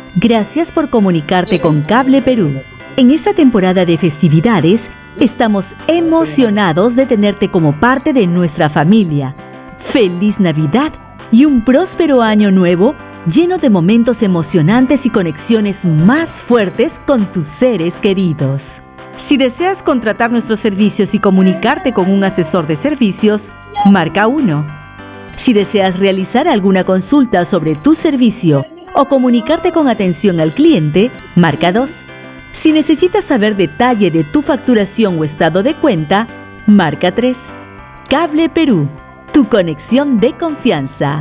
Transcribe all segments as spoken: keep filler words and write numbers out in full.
Gracias por comunicarte con Cable Perú. En esta temporada de festividades, estamos emocionados de tenerte como parte de nuestra familia. ¡Feliz Navidad y un próspero año nuevo lleno de momentos emocionantes y conexiones más fuertes con tus seres queridos! Si deseas contratar nuestros servicios y comunicarte con un asesor de servicios, marca uno. Si deseas realizar alguna consulta sobre tu servicio o comunicarte con atención al cliente, marca dos. Si necesitas saber detalle de tu facturación o estado de cuenta, marca tres. Cable Perú, tu conexión de confianza.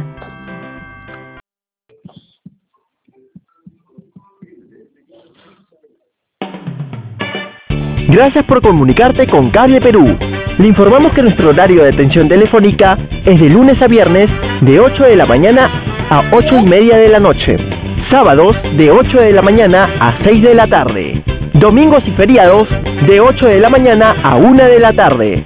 Gracias por comunicarte con Cable Perú. Le informamos que nuestro horario de atención telefónica es de lunes a viernes de ocho de la mañana a ocho y media de la noche. Sábados de ocho de la mañana a seis de la tarde. Domingos y feriados de ocho de la mañana a una de la tarde.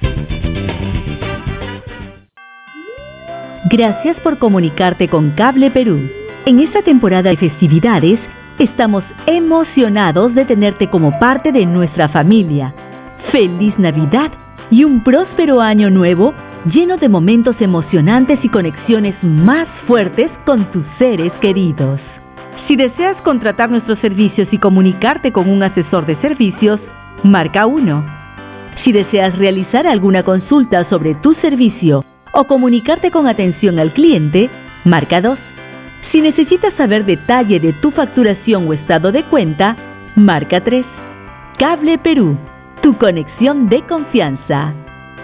Gracias por comunicarte con Cable Perú. En esta temporada de festividades, estamos emocionados de tenerte como parte de nuestra familia. ¡Feliz Navidad y un próspero año nuevo lleno de momentos emocionantes y conexiones más fuertes con tus seres queridos! Si deseas contratar nuestros servicios y comunicarte con un asesor de servicios, marca uno. Si deseas realizar alguna consulta sobre tu servicio o comunicarte con atención al cliente, marca dos. Si necesitas saber detalle de tu facturación o estado de cuenta, marca tres. Cable Perú, tu conexión de confianza.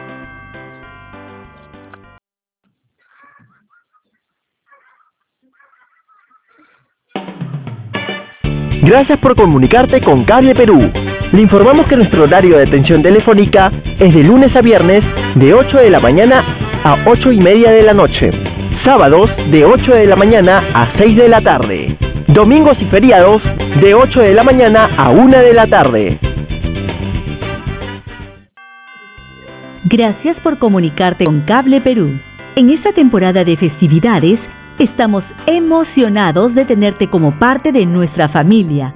Gracias por comunicarte con Cable Perú. Le informamos que nuestro horario de atención telefónica es de lunes a viernes de ocho de la mañana a ocho y media de la noche. Sábados de ocho de la mañana a seis de la tarde. Domingos y feriados de ocho de la mañana a una de la tarde. Gracias por comunicarte con Cable Perú. En esta temporada de festividades, estamos emocionados de tenerte como parte de nuestra familia.